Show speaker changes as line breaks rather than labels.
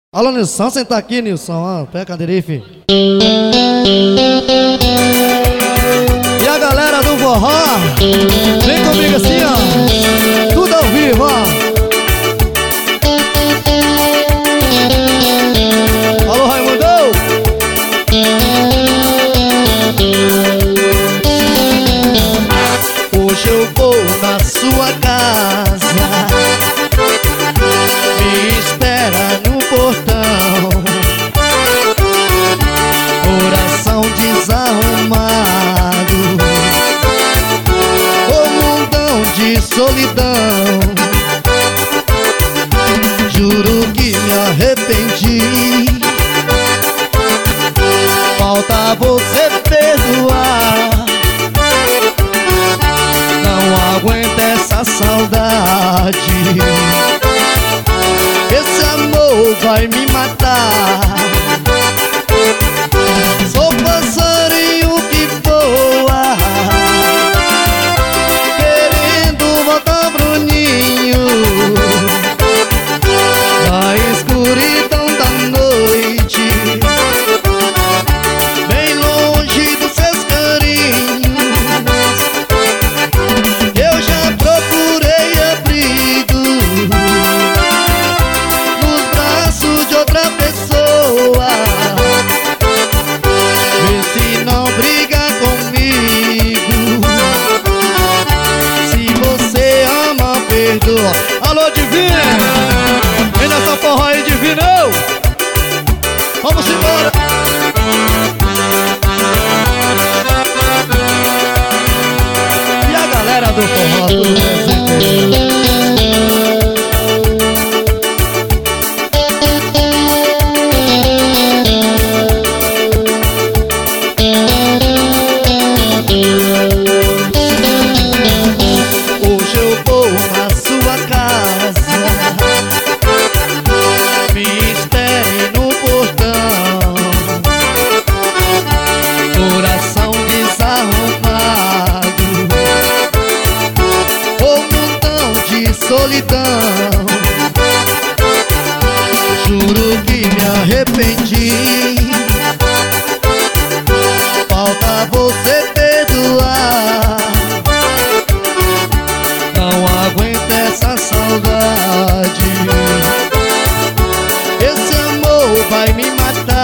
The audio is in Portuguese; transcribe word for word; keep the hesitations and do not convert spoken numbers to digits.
Alô, Nilson, senta aqui, Nilson. Ah, pega a cadeira aí, filho. E a galera do forró, vem comigo assim, ó. Tudo ao vivo, ó. Alô, Raimundo. Hoje eu vou na sua casa, me espera no portão. Coração desarrumado, o mundão de solidão. Juro que me arrependi, falta você perdoar. Não aguento essa saudade, esse amor vai me matar. Sou passarinho que voa, querendo voltar pro ninho. Na escuridão da noite, bem longe dos seus carinhos. Eu já procurei abrigo nos braços de outra pessoa. Vê se não briga comigo, se você ama, perdoa. Alô, Divino, vem nessa forró aí, Divino. Vamos embora. E a galera do forró, tudo presente. Hoje eu vou na sua casa, me espere no portão. Coração desarrumado, o mundão de solidão. Juro que me arrependi, falta você perdoar. Não aguento essa saudade, esse amor vai me matar.